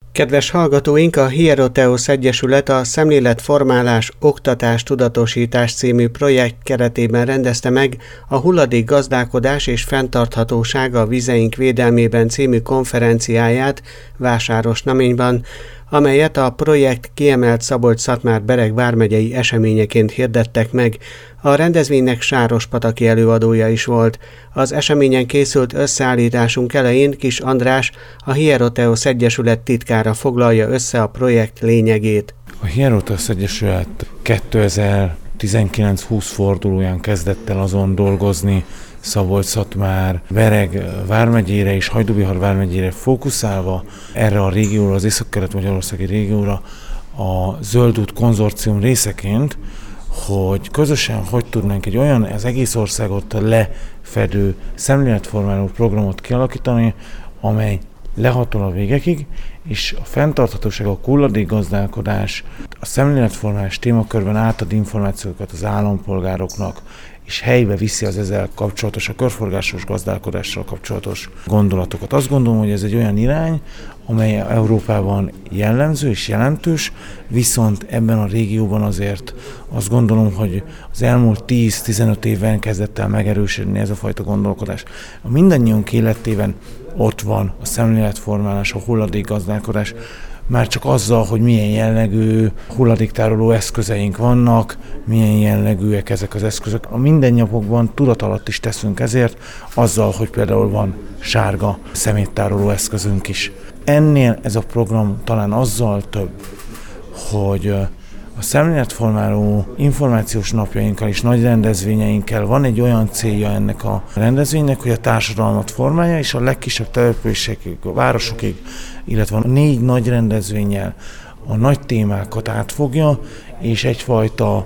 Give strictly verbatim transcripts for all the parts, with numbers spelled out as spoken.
Kedves hallgatóink, a Hieroteos Egyesület a Szemléletformálás Oktatás Tudatosítás című projekt keretében rendezte meg a Hulladékgazdálkodás és fenntarthatóság a vizeink védelmében című konferenciáját Vásárosnaményban, amelyet a projekt kiemelt Szabolcs-Szatmár-Bereg vármegyei eseményeként hirdettek meg. A rendezvénynek Sárospataki előadója is volt. Az eseményen készült összeállításunk elején Kis András, a Hieroteos Egyesület titkára foglalja össze a projekt lényegét. A Hieroteos Egyesület kétezer-tizenkilenc-húsz fordulóján kezdett el azon dolgozni, Szabolcs-Szatmár, Bereg vármegyére és Hajdúbihar vármegyére fókuszálva erre a régióra, az észak-kelet-magyarországi régióra a Zöld út konzorcium részeként, hogy közösen hogy tudnánk egy olyan az egész országot lefedő szemléletformáló programot kialakítani, amely lehatol a végekig, és a fenntarthatóság, a hulladékgazdálkodás, a szemléletformálás témakörben átad információkat az állampolgároknak, és helybe viszi az ezzel kapcsolatos, a körforgásos gazdálkodással kapcsolatos gondolatokat. Azt gondolom, hogy ez egy olyan irány, amely Európában jellemző és jelentős, viszont ebben a régióban azért azt gondolom, hogy az elmúlt tíz-tizenöt évben kezdett el megerősödni ez a fajta gondolkodás. A mindannyiunk életében ott van a szemléletformálás, a hulladékgazdálkodás, már csak azzal, hogy milyen jellegű hulladéktároló eszközeink vannak, milyen jellegűek ezek az eszközök. A mindennapokban tudat alatt is teszünk ezért, azzal, hogy például van sárga szeméttároló eszközünk is. Ennél ez a program talán azzal több, hogy a szemléletformáló információs napjainkkal és nagy rendezvényeinkkel van egy olyan célja ennek a rendezvénynek, hogy a társadalmat formálja, és a legkisebb településekig, a városokig, illetve a négy nagy rendezvénnyel a nagy témákat átfogja, és egyfajta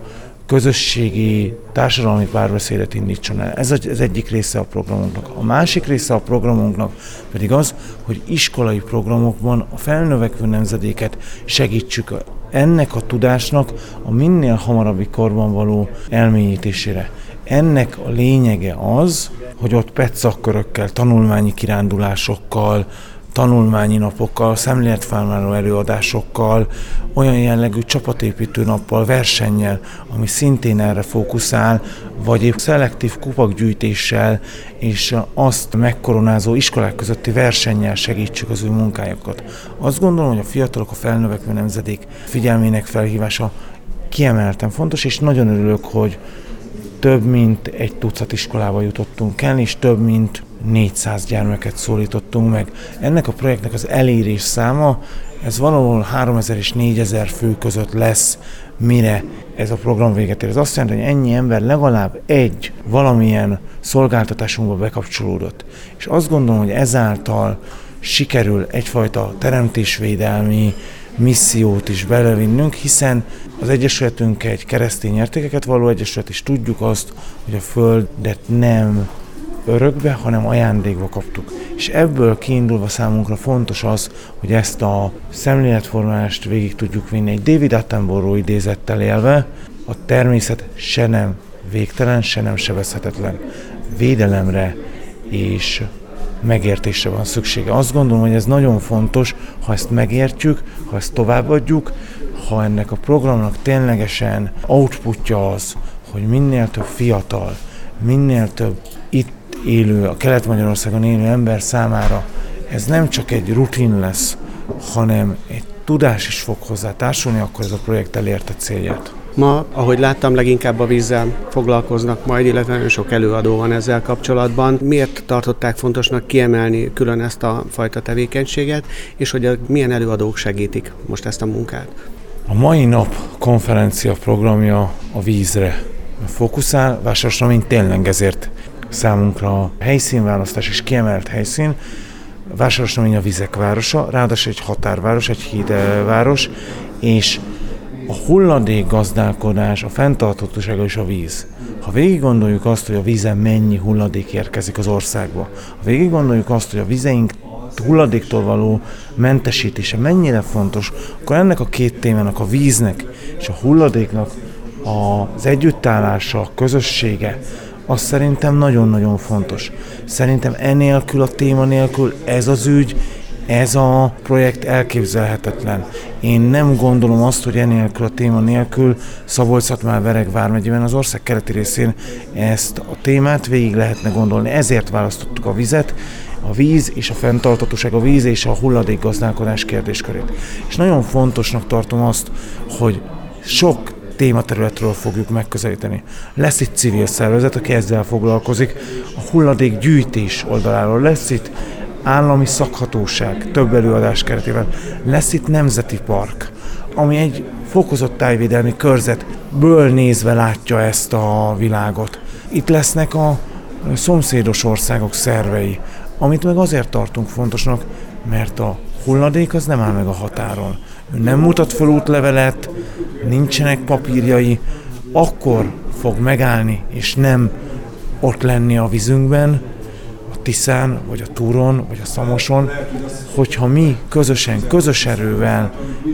közösségi, társadalmi párbeszédet indítson el. Ez az egyik része a programunknak. A másik része a programunknak pedig az, hogy iskolai programokban a felnövekvő nemzedéket segítsük ennek a tudásnak a minél hamarabbi korban való elmélyítésére. Ennek a lényege az, hogy ott pé e té szakkörökkel, tanulmányi kirándulásokkal, tanulmányi napokkal, szemléletformáló előadásokkal, olyan jellegű csapatépítő nappal, versennyel, ami szintén erre fókuszál, vagy épp szelektív kupakgyűjtéssel és azt megkoronázó iskolák közötti versennyel segítsük az ő munkájukat. Azt gondolom, hogy a fiatalok, a felnövekvő nemzedék figyelmének felhívása kiemelten fontos, és nagyon örülök, hogy több mint egy tucat iskolába jutottunk el, és több mint négyszáz gyermeket szólítottunk meg. Ennek a projektnek az elérés száma, ez valahol háromezer és négyezer fő között lesz, mire ez a program véget ér. Ez azt jelenti, hogy ennyi ember legalább egy valamilyen szolgáltatásunkba bekapcsolódott. És azt gondolom, hogy ezáltal sikerül egyfajta teremtésvédelmi missziót is belevinnünk, hiszen az Egyesületünk egy keresztény értékeket valló egyesület, és tudjuk azt, hogy a Földet nem örökbe, hanem ajándékba kaptuk. És ebből kiindulva számunkra fontos az, hogy ezt a szemléletformálást végig tudjuk vinni. Egy David Attenborough idézettel élve, a természet se nem végtelen, se nem sebezhetetlen. Védelemre és megértésre van szüksége. Azt gondolom, hogy ez nagyon fontos, ha ezt megértjük, ha ezt továbbadjuk, ha ennek a programnak ténylegesen outputja az, hogy minél több fiatal, minél több itt élő, a Kelet-Magyarországon élő ember számára ez nem csak egy rutin lesz, hanem egy tudás is fog hozzá társulni, akkor ez a projekt elérte célját. Ma, ahogy láttam, leginkább a vízzel foglalkoznak majd, illetve nagyon sok előadó van ezzel kapcsolatban. Miért tartották fontosnak kiemelni külön ezt a fajta tevékenységet, és hogy a, milyen előadók segítik most ezt a munkát? A mai nap konferencia programja a vízre fókuszál, Vásárosnamény tényleg ezért számunkra helyszínválasztás és kiemelt helyszín. Vásárosnamény a vizek városa, ráadásul egy határváros, egy hídváros, és a hulladékgazdálkodás, a fenntarthatósága és a víz. Ha végig gondoljuk azt, hogy a vízen mennyi hulladék érkezik az országba, ha végig gondoljuk azt, hogy a vizeink hulladéktól való mentesítése mennyire fontos, akkor ennek a két témának, a víznek és a hulladéknak az együttállása, a közössége, az szerintem nagyon-nagyon fontos. Szerintem enélkül, a téma nélkül ez az ügy Ez a projekt elképzelhetetlen. Én nem gondolom azt, hogy enélkül a téma nélkül Szabolcs-Szatmár-Bereg vármegyében az ország keleti részén ezt a témát végig lehetne gondolni. Ezért választottuk a vizet, a víz és a fenntarthatóság, a víz és a hulladékgazdálkodás kérdéskörét. És nagyon fontosnak tartom azt, hogy sok tématerületről fogjuk megközelíteni. Lesz itt civil szervezet, aki ezzel foglalkozik, a hulladékgyűjtés oldaláról lesz itt állami szakhatóság több előadás keretében, lesz itt nemzeti park, ami egy fokozott tájvédelmi körzetből nézve látja ezt a világot. Itt lesznek a szomszédos országok szervei, amit meg azért tartunk fontosnak, mert a hulladék az nem áll meg a határon. Ő nem mutat fel útlevelet, nincsenek papírjai, akkor fog megállni, és nem ott lenni a vízünkben, a Tiszán, vagy a Túron, vagy a Szamoson, hogyha mi közösen, közös erővel,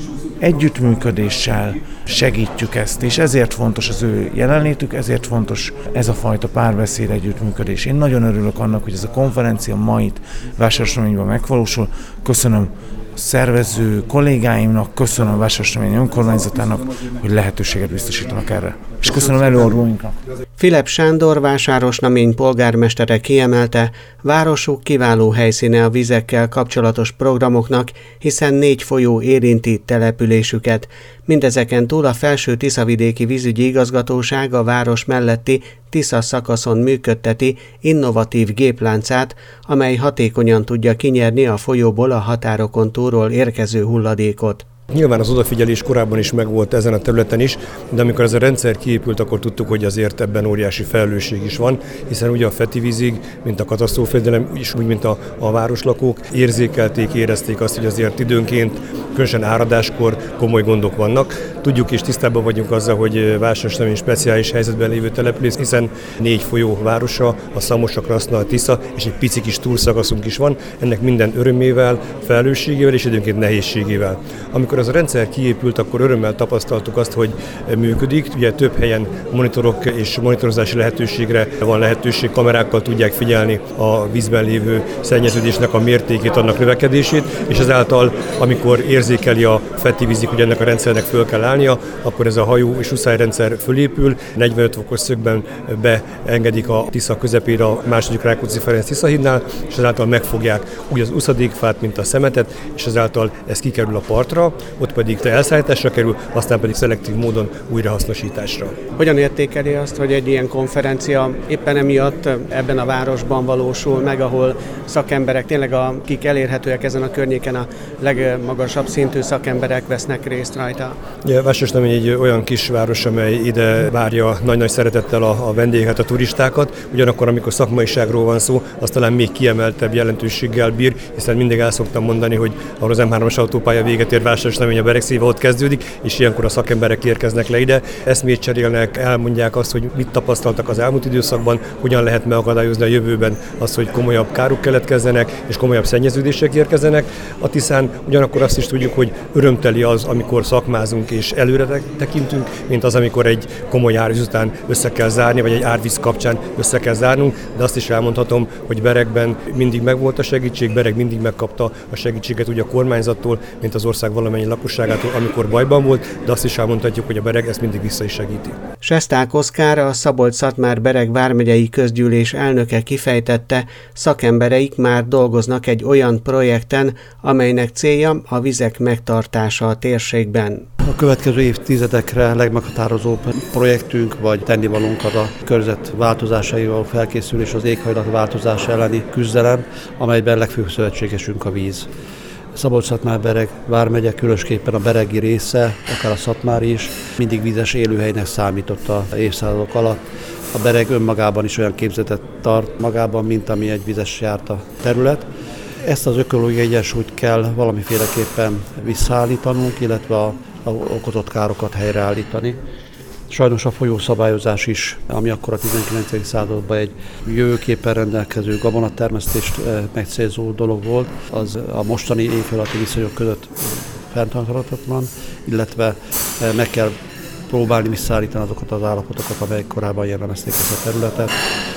együttműködéssel segítjük ezt, és ezért fontos az ő jelenlétük, ezért fontos ez a fajta párbeszéd, együttműködés. Én nagyon örülök annak, hogy ez a konferencia ma itt Vásárosnaményben megvalósul. Köszönöm a szervező kollégáimnak, köszönöm a Vásárosnamény önkormányzatának, hogy lehetőséget biztosítanak erre. És köszönöm előadóinknak. Filip Sándor Vásárosnamény polgármestere kiemelte, városuk kiváló helyszíne a vizekkel kapcsolatos programoknak, hiszen négy folyó érinti településüket. Mindezeken túl a Felső Tiszavidéki Vízügyi Igazgatóság a város melletti Tisza szakaszon működteti innovatív gépláncát, amely hatékonyan tudja kinyerni a folyóból a határokon túlról érkező hulladékot. Nyilván az odafigyelés korábban is megvolt ezen a területen is, de amikor ez a rendszer kiépült, akkor tudtuk, hogy azért ebben óriási felelősség is van, hiszen ugye a Feti vízig, mint a katasztrófavédelem is, úgy, mint a, a városlakók érzékelték, érezték azt, hogy azért időnként, különösen áradáskor komoly gondok vannak. Tudjuk és tisztában vagyunk azzal, hogy Vásárosnamény speciális helyzetben lévő település, hiszen négy folyó városa, a Szamos, a Kraszna, a Tisza, és egy pici kis túlszakaszunk is van, ennek minden örömével, felelősségével és időnként nehézségével. Amikor az a rendszer kiépült, akkor örömmel tapasztaltuk azt, hogy működik. Ugye több helyen monitorok és monitorozási lehetőségre van lehetőség, kamerákkal tudják figyelni a vízben lévő szennyeződésnek a mértékét, annak növekedését, és ezáltal, amikor érzékeli a Feti vízig, hogy ennek a rendszernek föl kell állnia, akkor ez a hajó és uszályrendszer fölépül, negyvenöt fokos szögben beengedik a Tisza közepére a második Rákóczi-Ferenc Tiszahídnál, és ezáltal megfogják úgy az uszadékfát, mint a szemetet, és ezáltal ez kikerül a partra, ott pedig elszállításra kerül, aztán pedig szelektív módon újrahasznosításra. Hogyan értékeli azt, hogy egy ilyen konferencia éppen emiatt ebben a városban valósul meg, ahol szakemberek, tényleg akik elérhetőek ezen a környéken, a legmagasabb szintű szakemberek vesznek részt rajta? Ja, Vásárosnamény egy olyan kisváros, amely ide várja nagy-nagy szeretettel a, a vendégeket, a turistákat, ugyanakkor amikor szakmaiságról van szó, az talán még kiemeltebb jelentőséggel bír, hiszen mindig el szoktam mondani, hogy ahol az em hármas autópálya véget ér, Vásárosnamény a Bereg szíve ott kezdődik, és ilyenkor a szakemberek érkeznek le ide, eszmét cserélnek, elmondják azt, hogy mit tapasztaltak az elmúlt időszakban, hogyan lehet megakadályozni a jövőben azt, hogy komolyabb károk keletkezzenek, és komolyabb szennyeződések érkezzenek. A Tiszán ugyanakkor azt is tudjuk, hogy örömteli az, amikor szakmázunk és előre tekintünk, mint az, amikor egy komoly árvíz után össze kell zárni, vagy egy árvíz kapcsán össze kell zárnunk, de azt is elmondhatom, hogy Beregben mindig megvolt a segítség, Bereg mindig megkapta a segítséget úgy a kormányzattól, mint az ország valamennyi lakosságától, amikor bajban volt, de azt is elmondhatjuk, hogy a Bereg ezt mindig vissza is segíti. Sesták Oszkár, a Szabolcs-Szatmár-Bereg vármegyei közgyűlés elnöke kifejtette, szakembereik már dolgoznak egy olyan projekten, amelynek célja a vizek megtartása a térségben. A következő évtizedekre legmeghatározóbb projektünk vagy tennivalónk az a környezet változásaival felkészülés, az éghajlatváltozás elleni küzdelem, amelyben legfőbb szövetségesünk a víz. Szabolcs-Szatmár-Bereg vármegye, különösképpen a beregi része, akár a szatmári is, mindig vízes élőhelynek számított a évszázadok alatt. A Bereg önmagában is olyan képzetet tart magában, mint ami egy vizes járta terület. Ezt az ökológiai egyensúlyt kell valamiféleképpen visszaállítanunk, illetve a, a okozott károkat helyreállítani. Sajnos a folyószabályozás is, ami akkor a tizenkilencedik században egy jövőképpen rendelkező gabonatermesztést megcélzó dolog volt, az a mostani éghajlati viszonyok között fenntarthatatlan, illetve meg kell próbálni visszaállítani azokat az állapotokat, amelyek korábban jellemezték ezt a területet.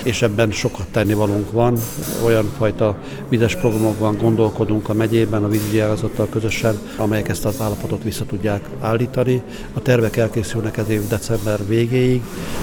és ebben sokat tennivalónk van. Olyan fajta vizes programokban gondolkodunk a megyében, a vízügyi ágazattal közösen, amelyek ezt az állapotot vissza tudják állítani. A tervek elkészülnek ez év december végéig.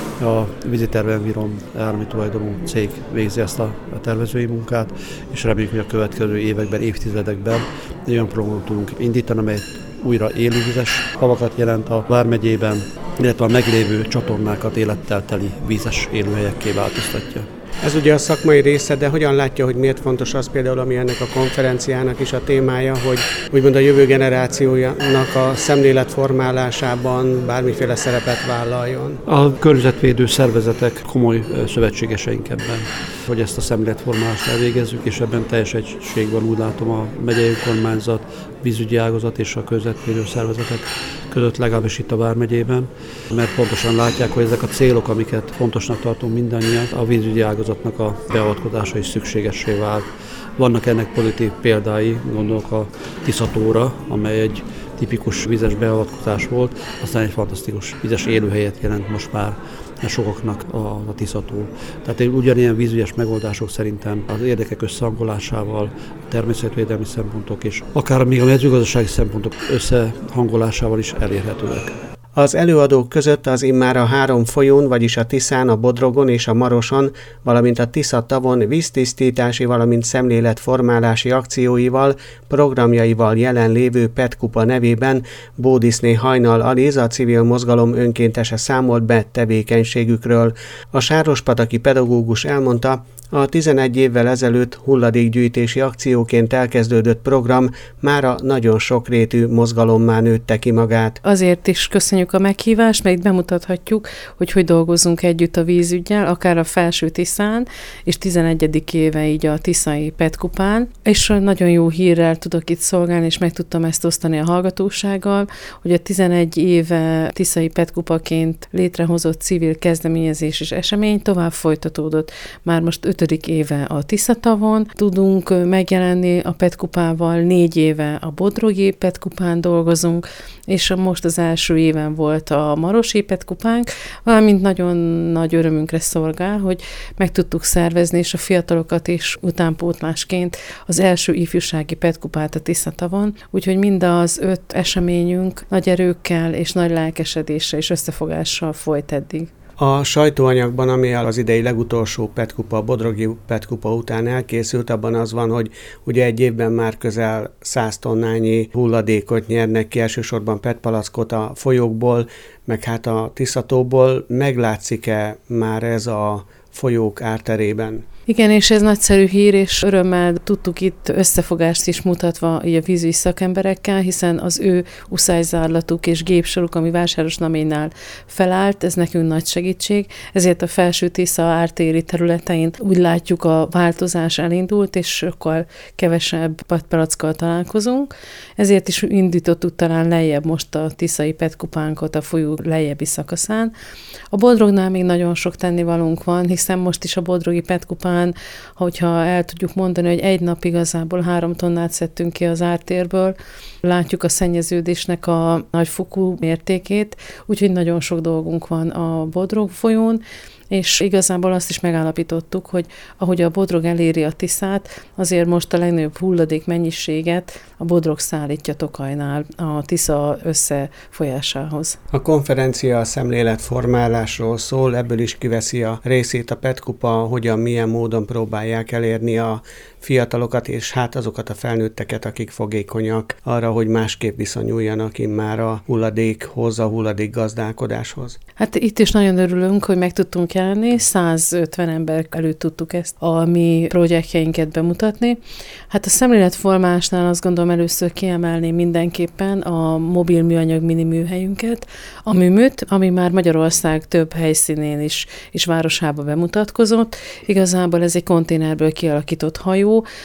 A Víziterv Environ állami tulajdonú cég végzi ezt a tervezői munkát, és reméljük, hogy a következő években, évtizedekben egy olyan programot tudunk indítani, amely újra élővizes havakat jelent a vármegyében, illetve a meglévő csatornákat élettel teli vízes élőhelyekké változtatja. Ez ugye a szakmai része, de hogyan látja, hogy miért fontos az például, ami ennek a konferenciának is a témája, hogy úgymond a jövő generációjának a szemlélet formálásában bármiféle szerepet vállaljon? A környezetvédő szervezetek komoly szövetségeseink ebben, hogy ezt a szemléletformálást elvégezzük, és ebben teljes egységben úgy látom a megyei önkormányzat, vízügyi ágazat és a környezetvédő szervezetek között, legalábbis itt a Vármegyében, mert pontosan látják, hogy ezek a célok, amiket fontosnak tartunk mindannyian, a vízügyi ágazatnak a beavatkozása is szükségessé vált. Vannak ennek pozitív példái, gondolok a Tiszatóra, amely egy tipikus vizes beavatkozás volt, aztán egy fantasztikus vizes élőhelyet jelent most már sokaknak a, a Tiszató. Tehát ugyanilyen vízügyes megoldások szerintem az érdekek összehangolásával, a természetvédelmi szempontok és akár még a mezőgazdasági szempontok összehangolásával is elérhetőek. Az előadók között az immár a három folyón, vagyis a Tiszán, a Bodrogon és a Maroson, valamint a Tisza-tavon víztisztítási, valamint szemléletformálási akcióival, programjaival jelenlévő Petkupa nevében Bódiszné Hajnal Aliz, a civil mozgalom önkéntese számolt be tevékenységükről. A sárospataki pedagógus elmondta, a tizenegy évvel ezelőtt hulladékgyűjtési akcióként elkezdődött program mára nagyon sokrétű mozgalommá nőtte ki magát. Azért is köszönjük a meghívást, mert itt bemutathatjuk, hogy hogy dolgozunk együtt a vízüggyel, akár a Felső Tiszán, és tizenegyedik éve így a Tiszai Petkupán, és nagyon jó hírrel tudok itt szolgálni, és meg tudtam ezt osztani a hallgatósággal, hogy a tizenegy éve Tiszai Petkupaként létrehozott civil kezdeményezés és esemény tovább folytatódott. Már most ötödik éve a Tiszatavon tudunk megjelenni a Petkupával, négy éve a Bodrogi Petkupán dolgozunk, és most az első éven volt a Marosi Petkupánk, valamint nagyon nagy örömünkre szolgál, hogy meg tudtuk szervezni, és a fiatalokat is utánpótlásként az első ifjúsági Petkupát a Tiszatavon, úgyhogy mind az öt eseményünk nagy erőkkel és nagy lelkesedéssel és összefogással folyt eddig. A sajtóanyagban, ami az idei legutolsó Petkupa, a Bodrogi Petkupa után elkészült, abban az van, hogy ugye egy évben már közel száz tonnányi hulladékot nyernek ki, elsősorban petpalackot a folyókból, meg hát a Tiszatóból. Meglátszik-e már ez a folyók árterében? Igen, és ez nagyszerű hír, és örömmel tudtuk itt összefogást is mutatva így a vízügyi szakemberekkel, hiszen az ő uszályzárlatuk és gépsoruk, ami Vásárosnaménynál felállt, ez nekünk nagy segítség, ezért a Felső Tisza ártéri területein úgy látjuk, a változás elindult, és sokkal kevesebb petpalackkal találkozunk, ezért is indítottuk talán lejjebb most a Tiszai Petkupánkot a folyó lejjebbi szakaszán. A Bodrognál még nagyon sok tennivalónk van, hiszen most is a Bodrogi Petkupán, hogyha el tudjuk mondani, hogy egy nap igazából három tonnát szedtünk ki az ártérből, látjuk a szennyeződésnek a nagyfokú mértékét, úgyhogy nagyon sok dolgunk van a Bodrog folyón, és igazából azt is megállapítottuk, hogy ahogy a Bodrog eléri a Tiszát, azért most a legnagyobb hulladék mennyiséget a Bodrog szállítja Tokajnál a Tisza összefolyásához. A konferencia a szemléletformálásról szól, ebből is kiveszi a részét a Petkupa, hogyan, milyen módon próbálják elérni a fiatalokat, és hát azokat a felnőtteket, akik fogékonyak arra, hogy másképp viszonyuljanak immár a hulladékhoz, a hulladék gazdálkodáshoz. Hát itt is nagyon örülünk, hogy meg tudtunk jelenni, százötven ember előtt tudtuk ezt a mi projektjeinket bemutatni. Hát a szemléletformálásnál azt gondolom először kiemelném mindenképpen a mobil műanyag mini műhelyünket, a műműt, ami már Magyarország több helyszínén is, és városába bemutatkozott. Igazából ez egy konténerből kialakított hajó,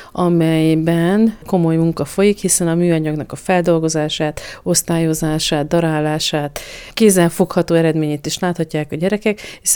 amelyben komoly munka folyik, hiszen a műanyagnak a feldolgozását, osztályozását, darálását, kézzelfogható eredményét is láthatják a gyerekek, hiszen ők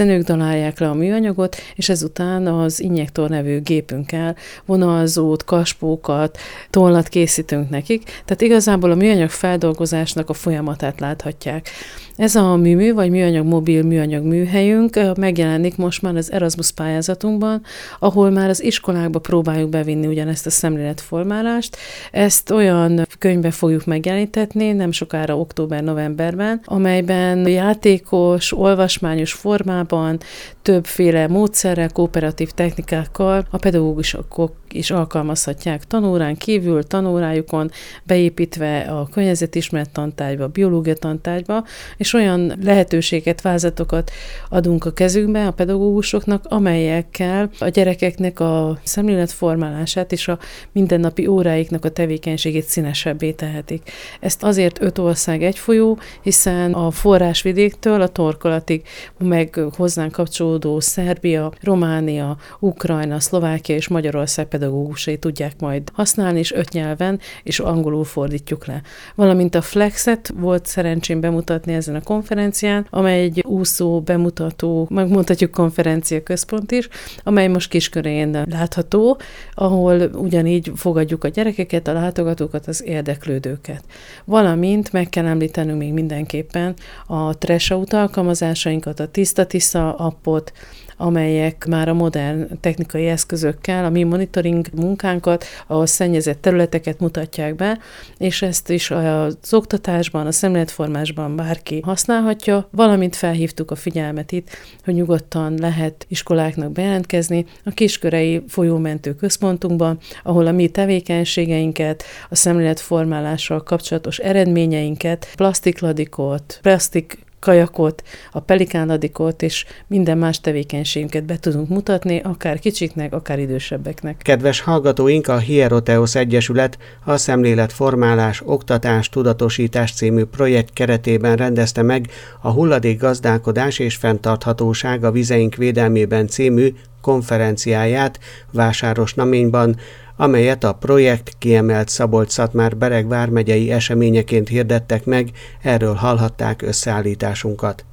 zárják le a műanyagot, és ezután az injektor nevű gépünkkel vonalzót, kaspókat, tollat készítünk nekik, tehát igazából a műanyag feldolgozásnak a folyamatát láthatják. Ez a műmű, vagy műanyag mobil műanyag műhelyünk megjelenik most már az Erasmus pályázatunkban, ahol már az iskolákba próbáljuk bevinni ugyanezt a szemléletformálást. Ezt olyan könyvbe fogjuk megjelenítetni, nem sokára október-novemberben, amelyben játékos, olvasmányos formában, többféle módszerrel, kooperatív technikákkal a pedagógusok is alkalmazhatják tanórán kívül, tanórájukon, beépítve a környezetismeret tantárgyba, biológia tantárgyba, és olyan lehetőséget, vázlatokat adunk a kezükbe a pedagógusoknak, amelyekkel a gyerekeknek a szemléletformálását és a mindennapi óráiknak a tevékenységét színesebbé tehetik. Ezt azért öt ország egy folyó, hiszen a forrásvidéktől a torkolatig meg hozzánk kapcsolódó Szerbia, Románia, Ukrajna, Szlovákia és Magyarország pedagógusai tudják majd használni, és öt nyelven, és angolul fordítjuk le. Valamint a Flexet volt szerencsém bemutatni ezen a konferencián, amely egy úszó, bemutató, megmondhatjuk konferencia központ is, amely most Kiskörén látható, ahol ugyanígy fogadjuk a gyerekeket, a látogatókat, az érdeklődőket. Valamint meg kell említenünk még mindenképpen a Tresout alkalmazásainkat, a Tiszta-Tiszta appot, amelyek már a modern technikai eszközökkel a mi monitoring munkánkat, a szennyezett területeket mutatják be, és ezt is az oktatásban, a szemléletformásban bárki használhatja, valamint felhívtuk a figyelmet itt, hogy nyugodtan lehet iskoláknak bejelentkezni a Kiskörei folyómentő központunkban, ahol a mi tevékenységeinket, a szemléletformálással kapcsolatos eredményeinket, plastikladikot, plastik kajakot, a pelikánladikot és minden más tevékenységünket be tudunk mutatni, akár kicsiknek, akár idősebbeknek. Kedves hallgatóink, a Hieroteos Egyesület a Szemléletformálás, Oktatás, Tudatosítás című projekt keretében rendezte meg a Hulladékgazdálkodás és Fenntarthatóság a vizeink védelmében című konferenciáját Vásárosnaményban, amelyet a projekt kiemelt Szabolcs-Szatmár-Bereg vármegyei eseményeként hirdettek meg, erről hallhatták összeállításunkat.